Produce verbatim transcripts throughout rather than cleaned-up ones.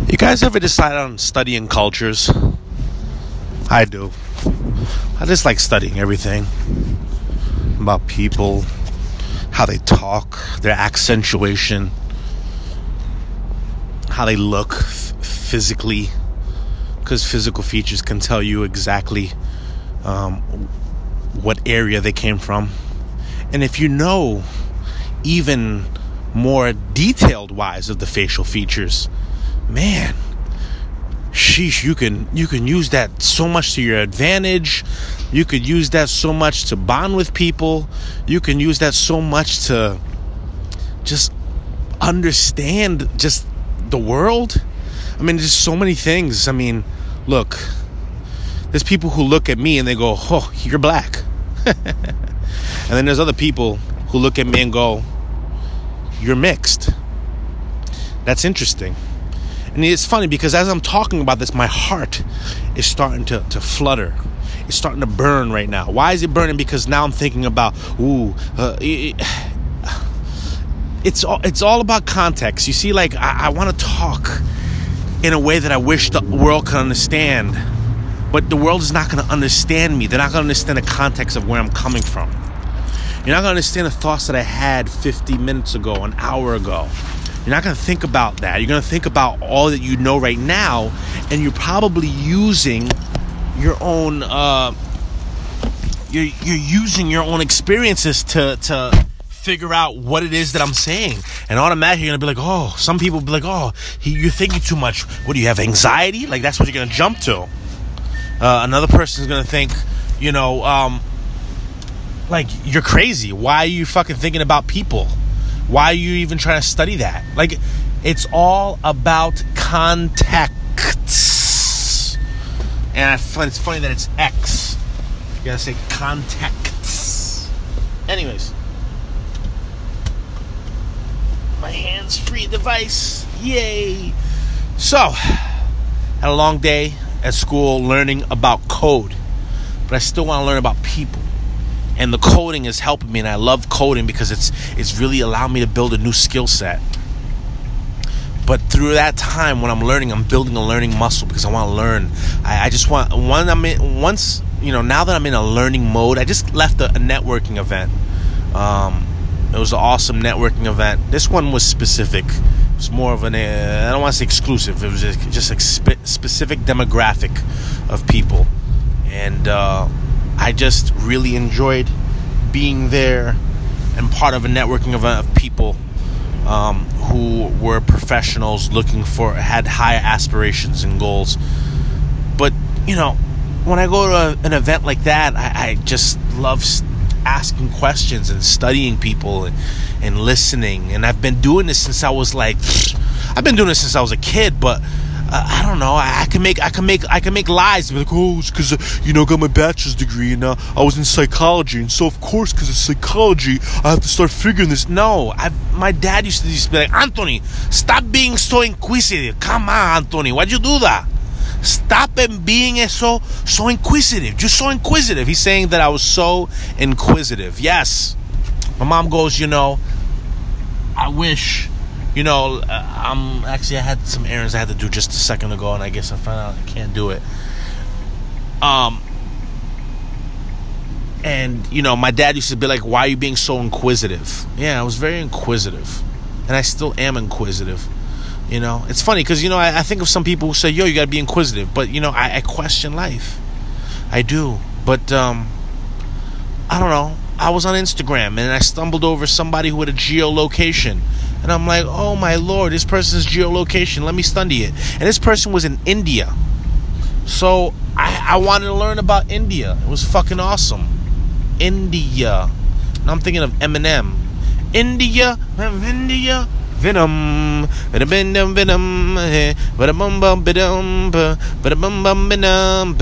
You guys ever decide on studying cultures? I do. I just like studying everything about people, how they talk, their accentuation, how they look f- physically, because physical features can tell you exactly um, what area they came from. And if you know even more detailed wise of the facial features, man, sheesh, you can you can use that so much to your advantage. You could use that so much to bond with people. You can use that so much to just understand just the world. I mean, there's so many things. I mean, look, there's people who look at me and they go, oh, you're black. And then there's other people who look at me and go, you're mixed. That's interesting. And it's funny because as I'm talking about this, my heart is starting to, to flutter. It's starting to burn right now. Why is it burning? Because now I'm thinking about, ooh, uh, it, it's all, it's all about context. You see, like, I, I want to talk in a way that I wish the world could understand. But the world is not going to understand me. They're not going to understand the context of where I'm coming from. You're not going to understand the thoughts that I had fifty minutes ago, an hour ago. You're not going to think about that. You're going to think about all that you know right now, and you're probably using your own, uh, you're, you're using your own experiences to, to figure out what it is that I'm saying. And automatically you're going to be like, oh, some people will be like, oh, he, you're thinking too much. What, do you have anxiety? Like, that's what you're going to jump to. Uh, another person is going to think, you know, um, like, you're crazy. Why are you fucking thinking about people? Why are you even trying to study that? Like, it's all about context. And I find it's funny that it's X. You gotta say context. Anyways. My hands-free device. Yay. So, had a long day at school learning about code. But I still want to learn about people. And the coding is helping me, and I love coding because it's it's really allowed me to build a new skill set. But through that time when I'm learning, I'm building a learning muscle because I want to learn. I, I just want one. I'm in, once you know now that I'm in a learning mode. I just left a, a networking event. Um, it was an awesome networking event. This one was specific. It was more of an uh, I don't want to say exclusive. It was just, just a spe- specific demographic of people, and. Uh, I just really enjoyed being there and part of a networking event of people um, who were professionals looking for, had higher aspirations and goals. But, you know, when I go to a, an event like that, I, I just love asking questions and studying people and, and listening. And I've been doing this since I was like, I've been doing this since I was a kid, but Uh, I don't know. I, I can make, I can make, I can make lies. Be like, oh, it's because uh, you know, I got my bachelor's degree and uh, I was in psychology, and so of course, because of psychology, I have to start figuring this. No, I. My dad used to, used to be like, Anthony, stop being so inquisitive. Come on, Anthony, why'd you do that? Stop and being so so inquisitive. You're so inquisitive. He's saying that I was so inquisitive. Yes, my mom goes, you know, I wish. You know, I'm actually, I had some errands I had to do just a second ago, and I guess I found out I can't do it. Um, and, you know, my dad used to be like, why are you being so inquisitive? Yeah, I was very inquisitive, and I still am inquisitive. You know, it's funny because, you know, I, I think of some people who say, yo, you got to be inquisitive, but, you know, I, I question life. I do, but, um, I don't know. I was on Instagram, and I stumbled over somebody who had a geolocation. And I'm like, oh my lord, this person's geolocation, let me study it. And this person was in India. So I, I wanted to learn about India. It was fucking awesome. India. And I'm thinking of Eminem. India, India, Venom, Venom, Venom, Venom, Venom, Venom, Venom, Venom,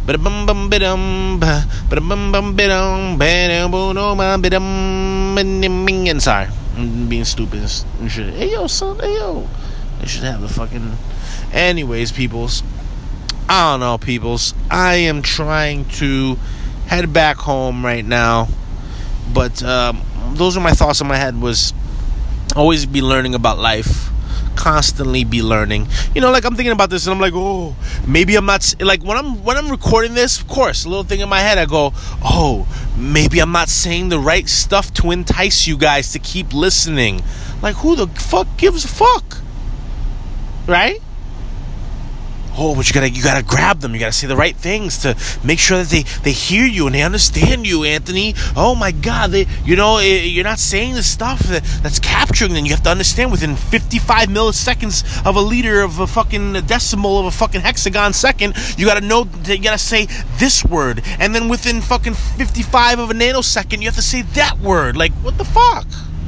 Venom, sorry. I'm being stupid and shit. Hey yo, son, hey yo. They should have the fucking. Anyways, peoples. I don't know, peoples. I am trying to head back home right now. But um, those are my thoughts in my head. Was always be learning about life, constantly be learning. You know, like I'm thinking about this and I'm like, oh, maybe I'm not, like when I'm when I'm recording this, of course, a little thing in my head, I go, oh, maybe I'm not saying the right stuff to entice you guys to keep listening. Like, who the fuck gives a fuck? Right? Oh, but you gotta you gotta grab them. You gotta say the right things to make sure that they, they hear you and they understand you, Anthony. Oh my God, they you know you're not saying the stuff that, that's capturing them. You have to understand within fifty-five milliseconds of a liter of a fucking decimal of a fucking hexagon second, you gotta know that you gotta say this word, and then within fucking fifty-five of a nanosecond, you have to say that word. Like, what the fuck?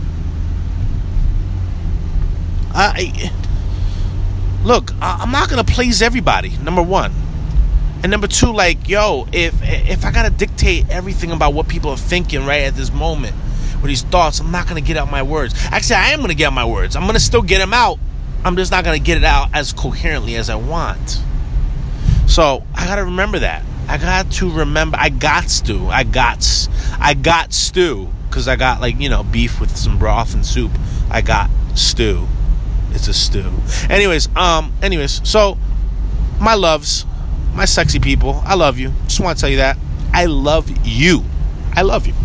I. Look, I'm not going to please everybody, number one. And number two, like, yo, if if I got to dictate everything about what people are thinking right at this moment with these thoughts, I'm not going to get out my words. Actually, I am going to get out my words. I'm going to still get them out. I'm just not going to get it out as coherently as I want. So I got to remember that. I got to remember. I got to. I got. I got stew. Because I got, like, you know, beef with some broth and soup. I got stew. It's a stew. Anyways, um, anyways, so my loves, my sexy people, I love you. Just want to tell you that. I love you. I love you.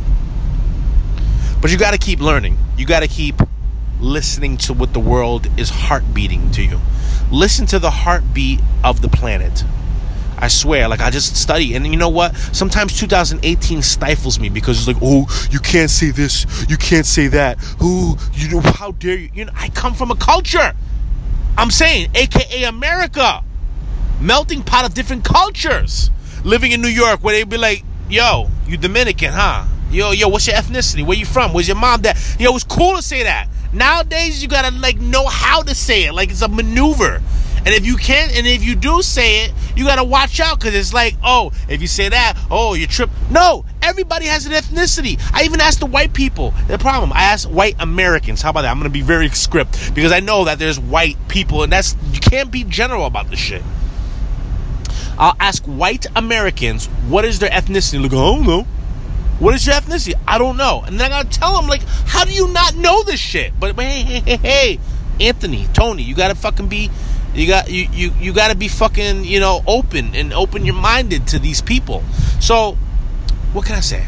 But you got to keep learning. You got to keep listening to what the world is heartbeating to you. Listen to the heartbeat of the planet. I swear, like, I just study. And you know what? Sometimes two thousand eighteen stifles me because it's like, oh, you can't say this. You can't say that. Who, you know, how dare you? You know, I come from a culture. I'm saying, A K A America. Melting pot of different cultures. Living in New York where they'd be like, yo, you Dominican, huh? Yo, yo, what's your ethnicity? Where you from? Where's your mom, dad? Yo, it's cool to say that. Nowadays, you gotta, like, know how to say it. Like, it's a maneuver. And if you can't, and if you do say it, you gotta watch out, because it's like, oh, if you say that, oh, you're tripping. No, everybody has an ethnicity. I even asked the white people. The problem, I asked white Americans. How about that? I'm gonna be very script, because I know that there's white people, and that's, you can't be general about this shit. I'll ask white Americans, what is their ethnicity? Look, I don't know. What is your ethnicity? I don't know. And then I gotta tell them, like, how do you not know this shit? But, but hey, hey, hey, hey, Anthony, Tony, you gotta fucking be... You got you, you, you got to be fucking, you know, open and open your minded to these people. So, what can I say?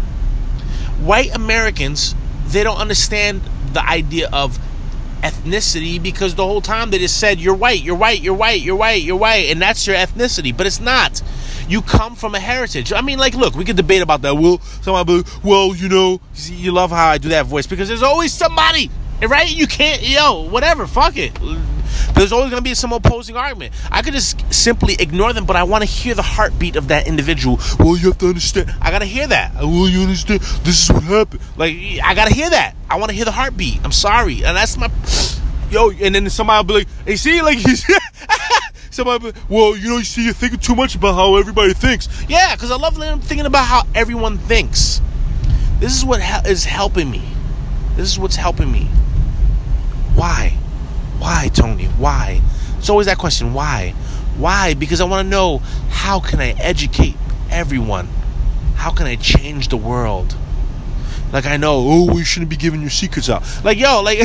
White Americans, they don't understand the idea of ethnicity, because the whole time they just said, you're white, you're white, you're white, you're white, you're white, and that's your ethnicity. But it's not. You come from a heritage. I mean, like, look, we could debate about that. Well, somebody, well, you know, you love how I do that voice, because there's always somebody, right? You can't, yo, whatever, fuck it. There's always going to be some opposing argument. I could just simply ignore them, but I want to hear the heartbeat of that individual. Well, you have to understand. I got to hear that. Well, you understand. This is what happened. Like, I got to hear that. I want to hear the heartbeat. I'm sorry. And that's my... Yo, and then somebody will be like, hey, see, like, he's... somebody will be like, well, you know, you see, you're thinking too much about how everybody thinks. Yeah, because I love thinking about how everyone thinks. This is what he- is helping me. This is what's helping me. Why? Why, Tony? Why? It's always that question. Why? Why? Because I want to know, how can I educate everyone? How can I change the world? Like, I know, oh, we shouldn't be giving your secrets out. Like, yo, like,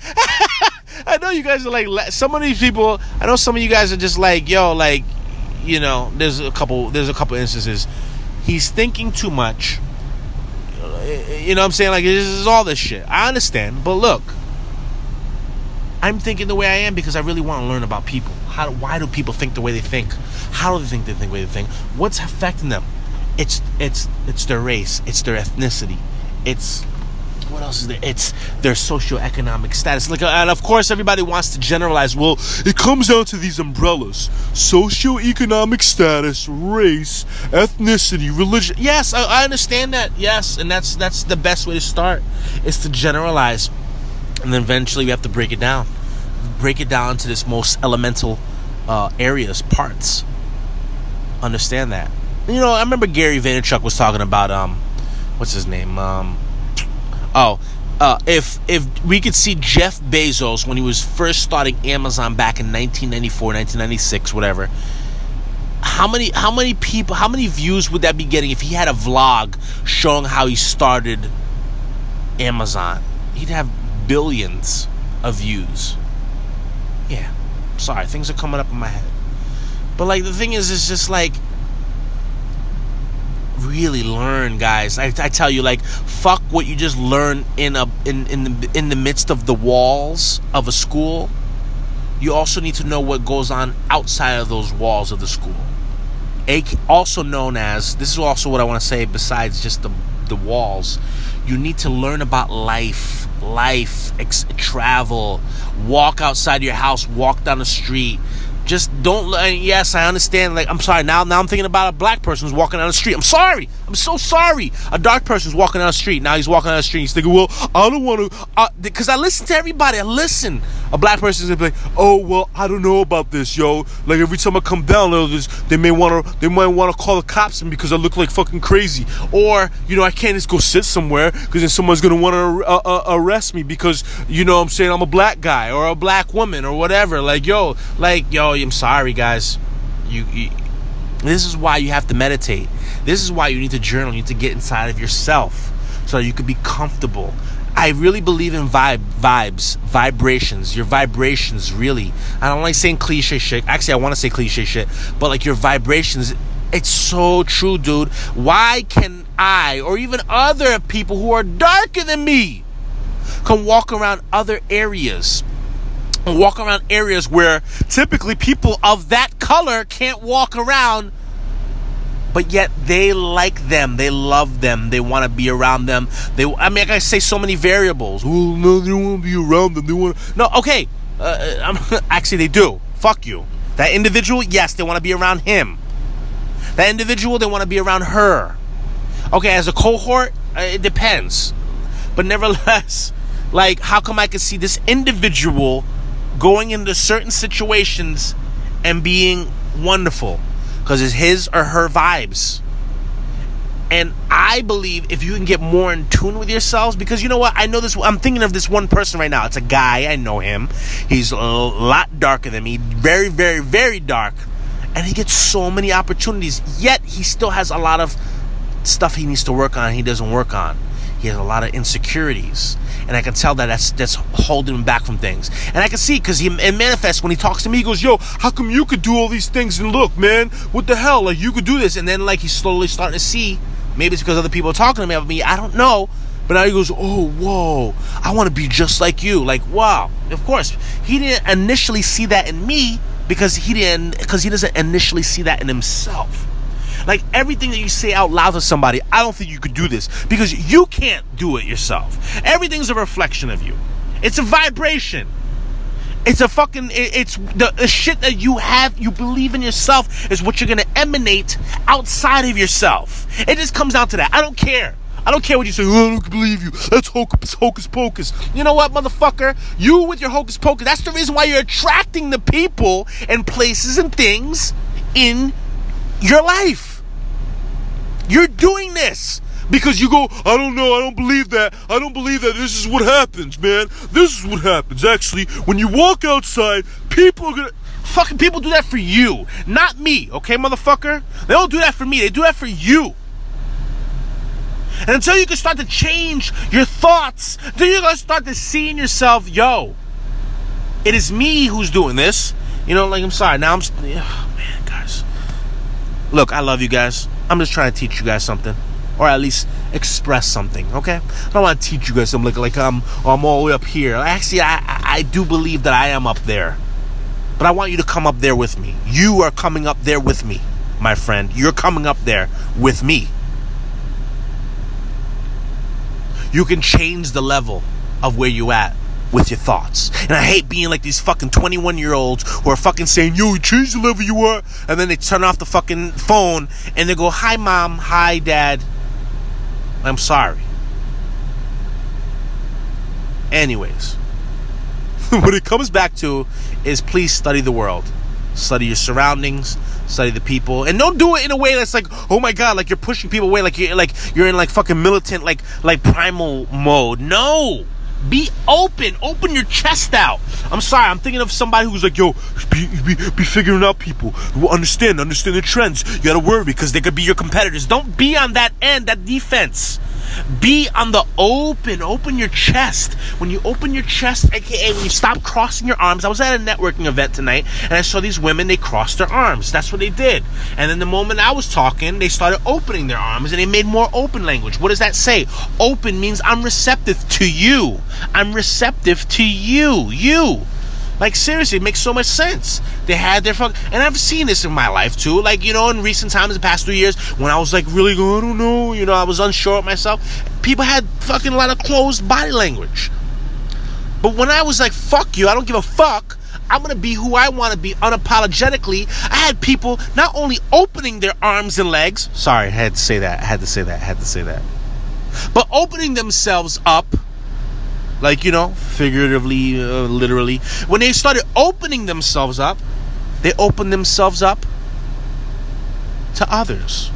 I know you guys are like, some of these people, I know some of you guys are just like, yo, like, you know, there's a couple, there's a couple instances. He's thinking too much. You know what I'm saying? Like, this is all this shit. I understand, but look. I'm thinking the way I am because I really want to learn about people. How? Why do people think the way they think? How do they think they think the way they think? What's affecting them? It's it's it's their race. It's their ethnicity. It's what else is there? It's their socioeconomic status. Like, and of course, everybody wants to generalize. Well, it comes down to these umbrellas: socioeconomic status, race, ethnicity, religion. Yes, I, I understand that. Yes, and that's that's the best way to start, is to generalize. And then eventually we have to break it down. Break it down to this most elemental uh, areas, parts. Understand that. You know, I remember Gary Vaynerchuk was talking about, um, what's his name? Um, oh, uh, if if we could see Jeff Bezos when he was first starting Amazon back in nineteen ninety-four, nineteen ninety-six, whatever. How many, how many people, how many views would that be getting if he had a vlog showing how he started Amazon? He'd have billions of views. Yeah. Sorry, things are coming up in my head. But like the thing is, it's just like, really learn, guys. I, I tell you, like, fuck what you just learn in a in in the in the midst of the walls of a school. You also need to know what goes on outside of those walls of the school. A, also known as, this is also what I want to say besides just the the walls. You need to learn about life, life, ex- travel, walk outside your house, walk down the street. Just don't. Yes, I understand. Like, I'm sorry. Now, now I'm thinking about a black person who's walking down the street. I'm sorry. I'm so sorry. A dark person's walking down the street. Now he's walking down the street. He's thinking, well, I don't want to, uh, because I listen to everybody. I listen. A black person's gonna be like, oh, well, I don't know about this, yo. Like, every time I come down, they may want to, they might want to call the cops on me because I look like fucking crazy. Or, you know, I can't just go sit somewhere because then someone's gonna want to uh, uh, arrest me because, you know what I'm saying, I'm a black guy or a black woman or whatever. Like, yo, like, yo. I'm sorry, guys. You, you, this is why you have to meditate. This is why you need to journal. You need to get inside of yourself so that you can be comfortable. I really believe in vibe, vibes, vibrations. Your vibrations, really. I don't like saying cliche shit. Actually, I want to say cliche shit, but like your vibrations. It's so true, dude. Why can I, or even other people who are darker than me, can walk around other areas? Walk around areas where typically people of that color can't walk around, but yet they like them, they love them, they want to be around them. They, I mean, I gotta say so many variables. Oh no, they don't want to be around them. They want to. No, okay. Uh, I'm, actually, they do. Fuck you. That individual, yes, they want to be around him. That individual, they want to be around her. Okay, as a cohort, uh, it depends, but nevertheless, like, how come I can see this individual going into certain situations and being wonderful? Because it's his or her vibes. And I believe if you can get more in tune with yourselves, because you know what, I know this, I'm thinking of this one person right now. It's a guy, I know him. He's a lot darker than me, very, very, very dark, and he gets so many opportunities, yet he still has a lot of stuff he needs to work on, he doesn't work on. He has a lot of insecurities, and I can tell that that's that's holding him back from things. And I can see, because he it manifests when he talks to me. He goes, yo, how come you could do all these things? And look, man, what the hell? Like, you could do this. And then, like, he's slowly starting to see, maybe it's because other people are talking to me about me, I don't know. But now he goes, oh, whoa, I want to be just like you. Like, wow. Of course, he didn't initially see that in me because he didn't, because he doesn't initially see that in himself. Like, everything that you say out loud to somebody, I don't think you could do this because you can't do it yourself. Everything's a reflection of you. It's a vibration. It's a fucking, it's the, the shit that you have, you believe in yourself is what you're going to emanate outside of yourself. It just comes down to that. I don't care. I don't care what you say. Oh, I don't believe you. That's hocus, hocus pocus. You know what, motherfucker? You with your hocus pocus. That's the reason why you're attracting the people and places and things in your life. You're doing this because you go, I don't know, I don't believe that. I don't believe that. This is what happens, man. This is what happens. Actually, when you walk outside, people are gonna... Fucking people do that for you, not me, okay, motherfucker? They don't do that for me. They do that for you. And until you can start to change your thoughts, until you're gonna start to see in yourself, yo, it is me who's doing this. You know, like, I'm sorry. Now I'm... Oh, man, guys. Look, I love you guys. I'm just trying to teach you guys something, or at least express something, okay? I don't want to teach you guys something like, like I'm, I'm all the way up here. Actually, I, I do believe that I am up there, but I want you to come up there with me. You are coming up there with me, my friend. You're coming up there with me. You can change the level of where you at with your thoughts. And I hate being like these fucking twenty-one year olds who are fucking saying, yo, change the level you are, and then they turn off the fucking phone and they go, hi mom, hi dad, I'm sorry. Anyways, what it comes back to is, please study the world, study your surroundings, study the people, and don't do it in a way that's like, oh my god, like you're pushing people away, like you're like you're in like fucking militant, like like primal mode. No. Be open. Open your chest out. I'm sorry. I'm thinking of somebody who's like, yo, be, be, be figuring out people. Understand. Understand the trends. You gotta worry because they could be your competitors. Don't be on that end, that defense. Be on the open. Open your chest. When you open your chest, aka when you stop crossing your arms. I was at a networking event tonight, and I saw these women, they crossed their arms. That's what they did. And then the moment I was talking, they started opening their arms, and they made more open language. What does that say? Open means I'm receptive to you. I'm receptive to you. You. Like, seriously, it makes so much sense. They had their fuck, and I've seen this in my life too. Like, you know, in recent times, the past three years, when I was like really going, I don't know, you know, I was unsure of myself. People had fucking a lot of closed body language. But when I was like, fuck you, I don't give a fuck, I'm gonna be who I want to be unapologetically. I had people not only opening their arms and legs. Sorry, I had to say that. I had to say that. I had to say that. But opening themselves up. Like, you know, figuratively, uh, literally. When they started opening themselves up, they opened themselves up to others.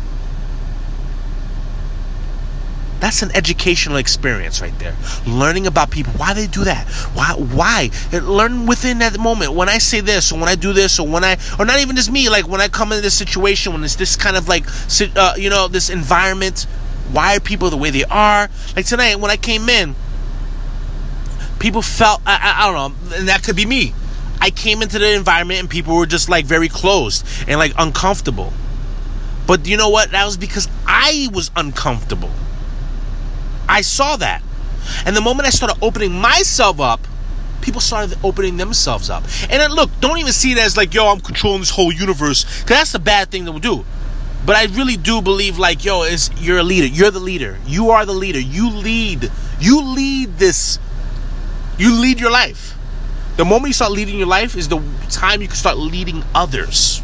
That's an educational experience right there. Learning about people. Why they do that? Why? Why? Learn within that moment. When I say this, or when I do this, or when I, or not even just me, like when I come into this situation, when it's this kind of like, uh, you know, this environment, why are people the way they are? Like tonight, when I came in, people felt, I, I, I don't know, and that could be me. I came into the environment and people were just like very closed and like uncomfortable. But you know what? That was because I was uncomfortable. I saw that. And the moment I started opening myself up, people started opening themselves up. And then look, don't even see it as like, yo, I'm controlling this whole universe. Because that's the bad thing that we'll do. But I really do believe like, yo, it's, you're a leader. You're the leader. You are the leader. You lead. You lead this. You lead your life. The moment you start leading your life is the time you can start leading others.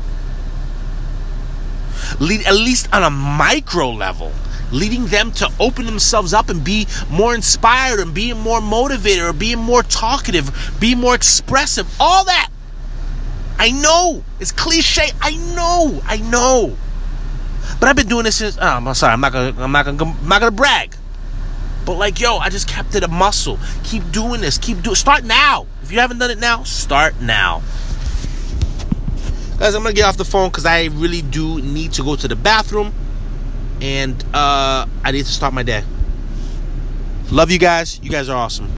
Lead, at least on a micro level. Leading them to open themselves up and be more inspired and being more motivated or being more talkative, be more expressive. All that. I know. It's cliche. I know. I know. But I've been doing this since, oh, I'm sorry, I'm not gonna I'm not gonna I'm not gonna brag. But like, yo, I just kept it a muscle. Keep doing this. Keep doing. Start now. If you haven't done it now, start now. Guys, I'm going to get off the phone because I really do need to go to the bathroom. And uh, I need to start my day. Love you guys. You guys are awesome.